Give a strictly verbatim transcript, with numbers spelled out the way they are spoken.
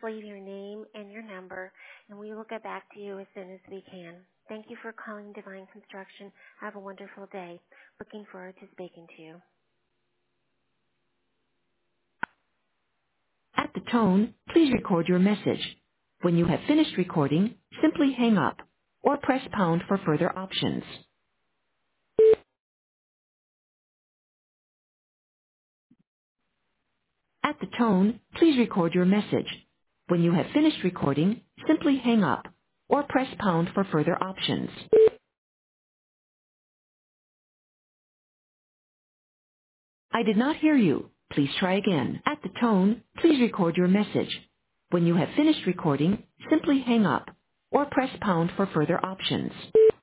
leave your name and your number, and we will get back to you as soon as we can. Thank you for calling Divine Construction. Have a wonderful day. Looking forward to speaking to you. At the tone, please record your message. When you have finished recording, simply hang up or press pound for further options. At the tone, please record your message. When you have finished recording, simply hang up or press pound for further options. I did not hear you. Please try again. At the tone, please record your message. When you have finished recording, simply hang up or press pound for further options.